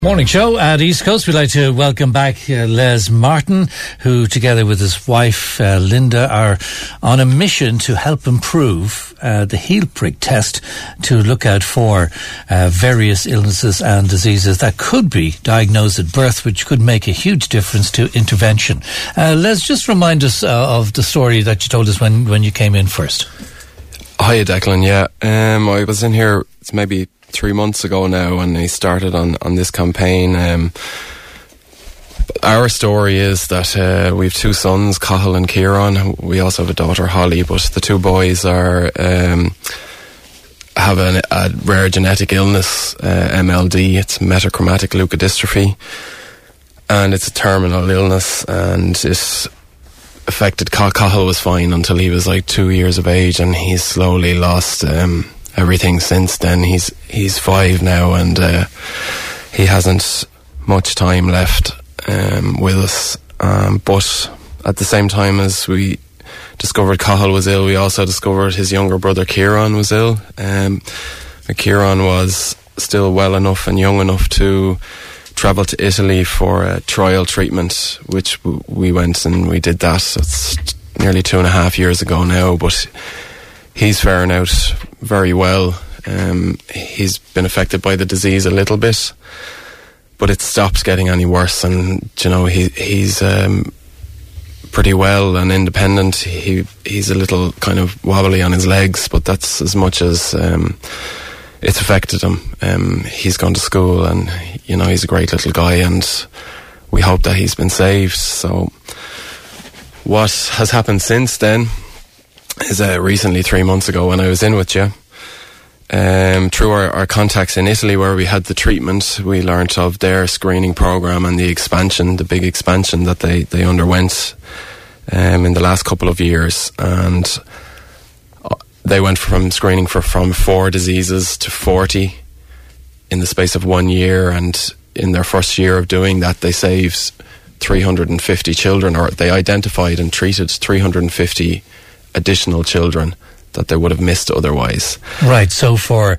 Morning show at East Coast. We'd like to welcome back Les Martin, who together with his wife Linda are on a mission to help improve the heel prick test to look out for various illnesses and diseases that could be diagnosed at birth, which could make a huge difference to intervention. Les, just remind us of the story that you told us when you came in first. Hiya, Declan. Yeah, I was in here, it's maybe 3 months ago now, and he started on this campaign. Our story is that we have two sons, Cathal and Kieran. We also have a daughter, Holly, but the two boys are have a rare genetic illness, MLD. It's metachromatic leukodystrophy, and it's a terminal illness, and it affected Cathal. Was fine until he was like 2 years of age, and he's slowly lost everything since then. He's 5 now, and he hasn't much time left with us. But at the same time as we discovered Cathal was ill, we also discovered his younger brother Kieran was ill. Kieran was still well enough and young enough to travel to Italy for a trial treatment, which we went and we did that. It's nearly 2.5 years ago now, but he's faring out very well. He's been affected by the disease a little bit, but it stops getting any worse, and he's pretty well and independent. He's a little kind of wobbly on his legs, but that's as much as it's affected him. He's gone to school, and he's a great little guy, and we hope that he's been saved. So what has happened since then is recently 3 months ago when I was in with you, through our contacts in Italy where we had the treatment, we learnt of their screening programme and the big expansion that they underwent in the last couple of years. And they went from screening from 4 diseases to 40 in the space of 1 year, and in their first year of doing that they saved 350 children, or they identified and treated 350 additional children that they would have missed otherwise. Right, so for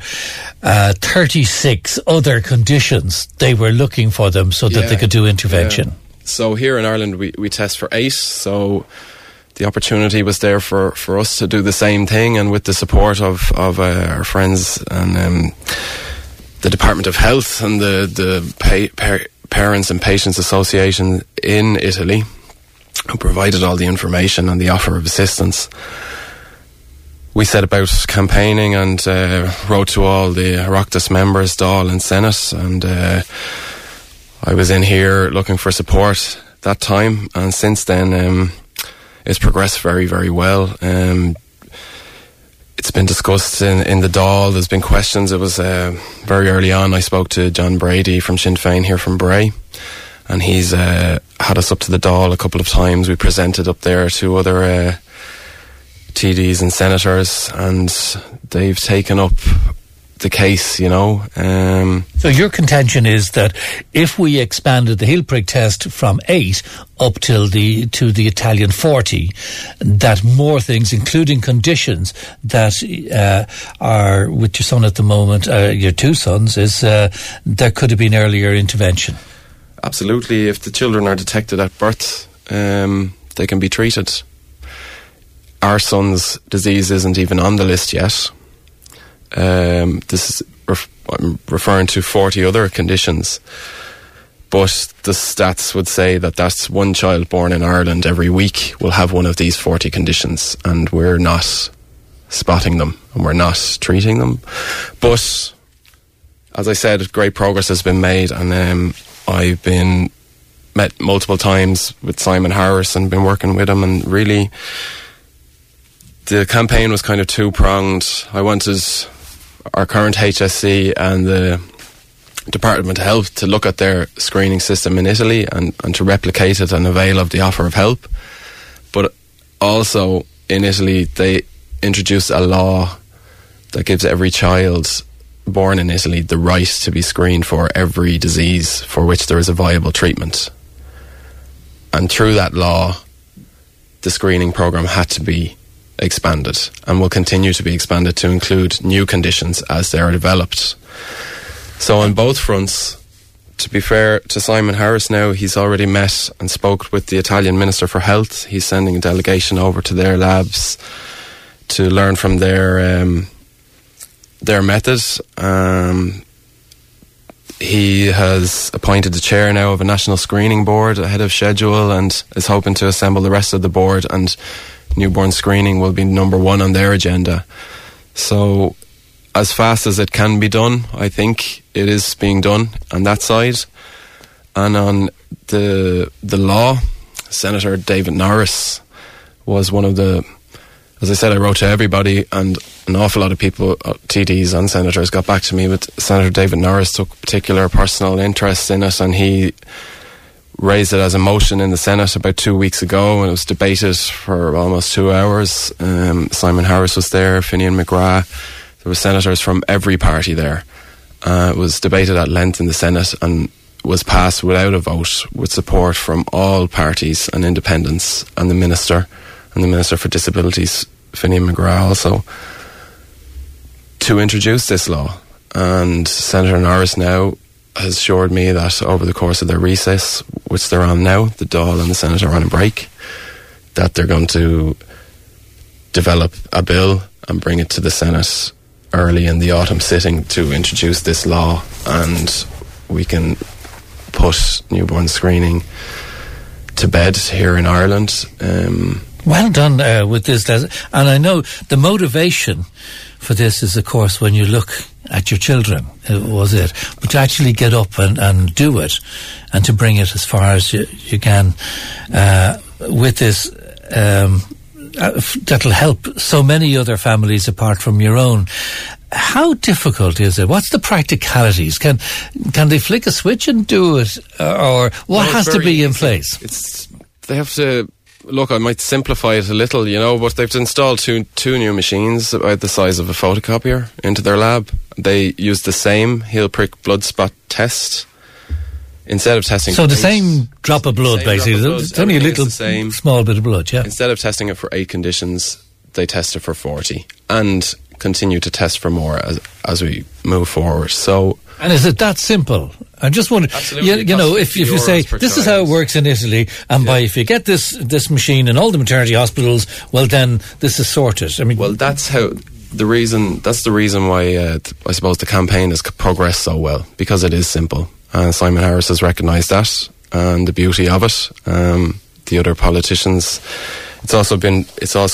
36 other conditions, they were looking for them so that they could do intervention. Yeah. So here in Ireland, we test for 8, so the opportunity was there for us to do the same thing, and with the support of our friends and the Department of Health and the Parents and Patients Association in Italy, who provided all the information and the offer of assistance. We set about campaigning and wrote to all the Oireachtas members, Dáil and Senate, and I was in here looking for support that time, and since then it's progressed very, very well. It's been discussed in the Dáil. There's been questions. It was very early on. I spoke to John Brady from Sinn Féin here from Bray, and he's had us up to the Dáil a couple of times. We presented up there to other TDs and senators, and they've taken up the case, So your contention is that if we expanded the heel prick test from 8 up to the Italian 40, that more things, including conditions that are with your son at the moment, your 2 sons, is there could have been earlier intervention. Absolutely. If the children are detected at birth, they can be treated. Our son's disease isn't even on the list yet. This is I'm referring to 40 other conditions, but the stats would say that that's 1 child born in Ireland every week will have one of these 40 conditions, and we're not spotting them and we're not treating them. But as I said, great progress has been made, and I've been met multiple times with Simon Harris and been working with him, and really the campaign was kind of 2-pronged. I wanted our current HSC and the Department of Health to look at their screening system in Italy and to replicate it and avail of the offer of help. But also in Italy, they introduced a law that gives every child born in Italy the right to be screened for every disease for which there is a viable treatment. And through that law, the screening programme had to be expanded and will continue to be expanded to include new conditions as they are developed. So on both fronts, to be fair to Simon Harris now, he's already met and spoke with the Italian Minister for Health. He's sending a delegation over to their labs to learn from their methods. He has appointed the chair now of a national screening board ahead of schedule and is hoping to assemble the rest of the board, and newborn screening will be number one on their agenda. So as fast as it can be done, I think it is being done on that side. And on the law, Senator David Norris was one of the, as I said, I wrote to everybody, and an awful lot of people, TDs and senators, got back to me, but Senator David Norris took particular personal interest in it, and he raised it as a motion in the Senate about 2 weeks ago, and it was debated for almost 2 hours. Simon Harris was there, Finian McGrath. There were senators from every party there. It was debated at length in the Senate and was passed without a vote, with support from all parties and independents, and the Minister for Disabilities, Finian McGrath, also, to introduce this law. And Senator Norris now has assured me that over the course of their recess, which they're on now, the Dáil and the Senate are on a break, that they're going to develop a bill and bring it to the Senate early in the autumn sitting to introduce this law, and we can put newborn screening to bed here in Ireland. Well done with this, Les. And I know the motivation for this is, of course, when you look at your children, was it? But to actually get up and do it, and to bring it as far as you can with this, that'll help so many other families apart from your own. How difficult is it? What's the practicalities? Can they flick a switch and do it, or what has to be in place? They have to. Look, I might simplify it a little, but they've installed two new machines about the size of a photocopier into their lab. They use the same heel prick blood spot test instead of testing. So the same drop of blood, basically. It's only a little small bit of blood, yeah. Instead of testing it for 8 conditions, they test it for 40 and continue to test for more as we move forward. So. And is it that simple? I just wonder, if you say, this is how it works in Italy, and if you get this machine in all the maternity hospitals, well then this is sorted. I mean, well, that's the reason why I suppose the campaign has progressed so well, because it is simple. Simon Harris has recognised that and the beauty of it. The other politicians, it's also been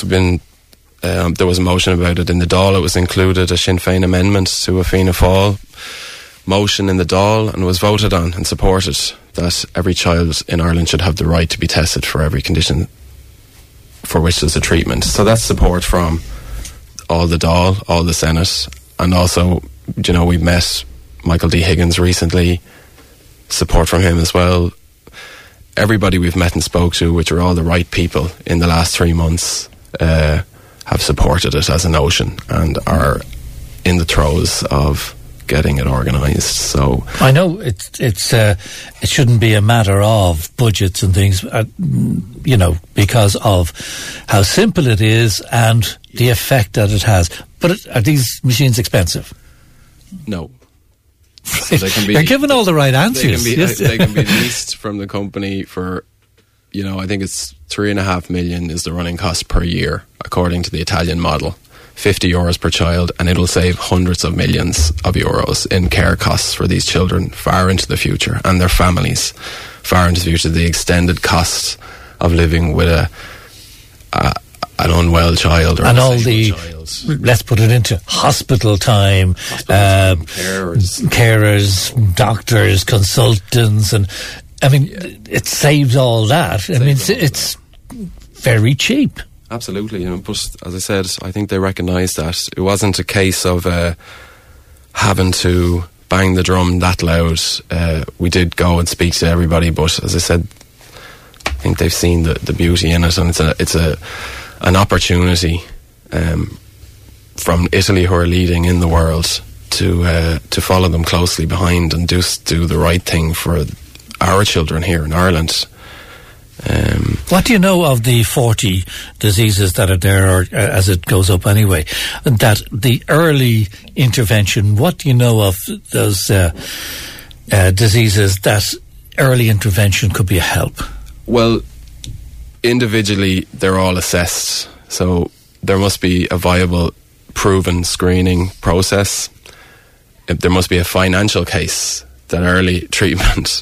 there was a motion about it in the Dáil. It was included, a Sinn Féin amendment to a Fianna Fáil motion in the Dáil, and was voted on and supported, that every child in Ireland should have the right to be tested for every condition for which there's a treatment. So that's support from all the Dáil, all the Senate, and also, we met Michael D. Higgins recently, support from him as well. Everybody we've met and spoke to, which are all the right people in the last 3 months, have supported it as a notion and are in the throes of getting it organised. So I know it shouldn't be a matter of budgets and things, because of how simple it is and the effect that it has. But are these machines expensive? No. Right. So you're giving all the right answers. They can be leased from the company for, I think it's 3.5 million is the running cost per year, according to the Italian model. €50 per child, and it'll save hundreds of millions of euros in care costs for these children far into the future, and their families far into the future. The extended cost of living with an unwell child, or and all the child. Let's put it into hospital time, carers, doctors, consultants, and I mean, it saves all that. It's very cheap. Absolutely, but as I said, I think they recognised that it wasn't a case of having to bang the drum that loud. We did go and speak to everybody, but as I said, I think they've seen the beauty in it, and it's an opportunity from Italy, who are leading in the world, to follow them closely behind and do the right thing for our children here in Ireland. What do you know of the 40 diseases that are there, or as it goes up anyway, that the early intervention, what do you know of those diseases that early intervention could be a help? Well, individually, they're all assessed. So there must be a viable, proven screening process. There must be a financial case that early treatment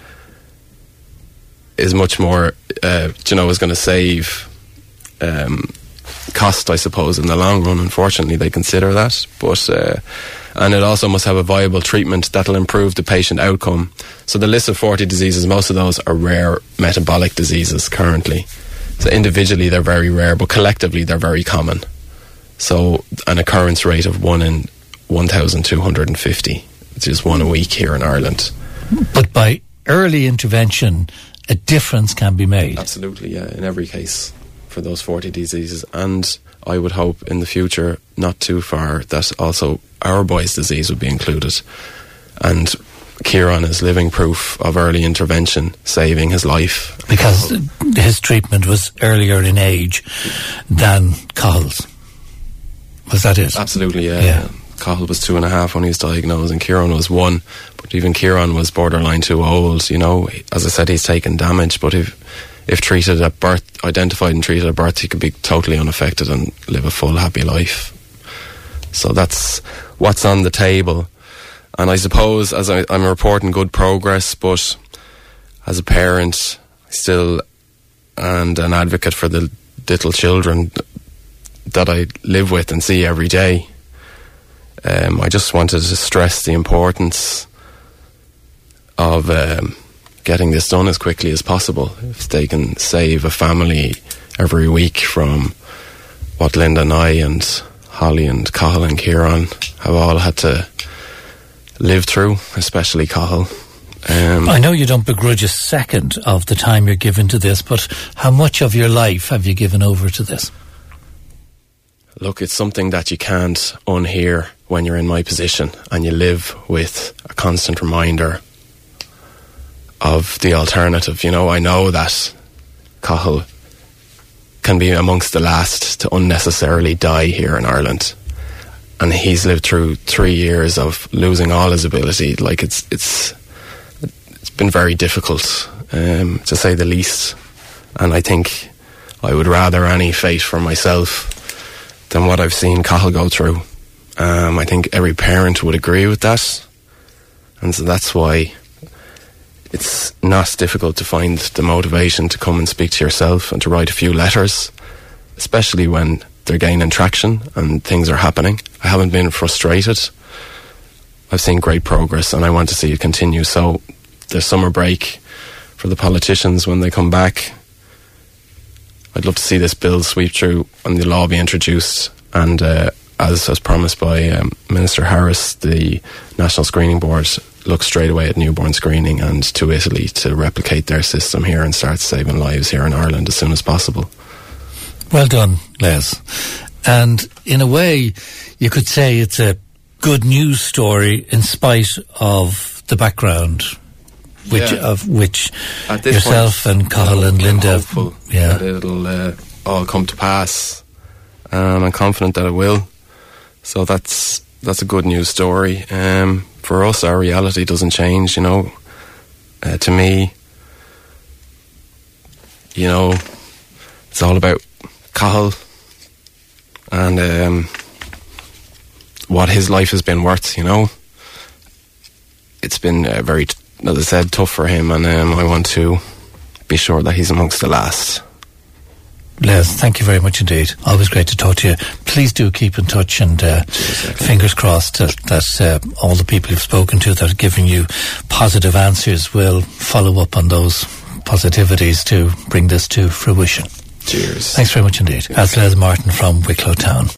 is much more, is going to save cost, I suppose, in the long run. Unfortunately, they consider that. But and it also must have a viable treatment that'll improve the patient outcome. So the list of 40 diseases, most of those are rare metabolic diseases currently. So individually they're very rare, but collectively they're very common. So an occurrence rate of 1 in 1,250, which is 1 a week here in Ireland. But by early intervention, a difference can be made. Absolutely, yeah, in every case for those 40 diseases. And I would hope in the future, not too far, that also our boy's disease would be included. And Kieran is living proof of early intervention saving his life. Because his treatment was earlier in age than Cahill's. Was that it? Absolutely, yeah. Cahill was 2.5 when he was diagnosed, and Kieran was 1. But even Kieran was borderline too old. You know, as I said, he's taken damage. But if treated at birth, identified and treated at birth, he could be totally unaffected and live a full, happy life. So that's what's on the table. And I suppose, as I'm reporting good progress, but as a parent still and an advocate for the little children that I live with and see every day, I just wanted to stress the importance of getting this done as quickly as possible. If they can save a family every week from what Linda and I and Holly and Cahill and Kieran have all had to live through, especially Cahill. I know you don't begrudge a second of the time you're given to this, but how much of your life have you given over to this? Look, it's something that you can't unhear when you're in my position, and you live with a constant reminder of the alternative. You know, I know that Cahill can be amongst the last to unnecessarily die here in Ireland, and he's lived through 3 years of losing all his ability. Like, it's been very difficult, to say the least. And I think I would rather any fate for myself than what I've seen Cahill go through. I think every parent would agree with that, and so that's why it's not difficult to find the motivation to come and speak to yourself and to write a few letters, especially when they're gaining traction and things are happening. I haven't been frustrated. I've seen great progress, and I want to see it continue. So the summer break for the politicians, when they come back, I'd love to see this bill sweep through and the law be introduced, and as promised by Minister Harris, the National Screening Board look straight away at newborn screening and to Italy to replicate their system here and start saving lives here in Ireland as soon as possible. Well done, Les. And in a way, you could say it's a good news story in spite of the background of which yourself point, and Cahill and Linda, I'm hopeful that it'll all come to pass. I'm confident that it will. So that's a good news story. For us, our reality doesn't change. You know, to me, you know, it's all about Cahill and what his life has been worth. You know, it's been very, as I said, tough for him, and I want to be sure that he's amongst the last. Les, thank you very much indeed. Always great to talk to you. Please do keep in touch, and fingers crossed that all the people you've spoken to that are giving you positive answers will follow up on those positivities to bring this to fruition. Cheers. Thanks very much indeed. That's Les Martin from Wicklow Town.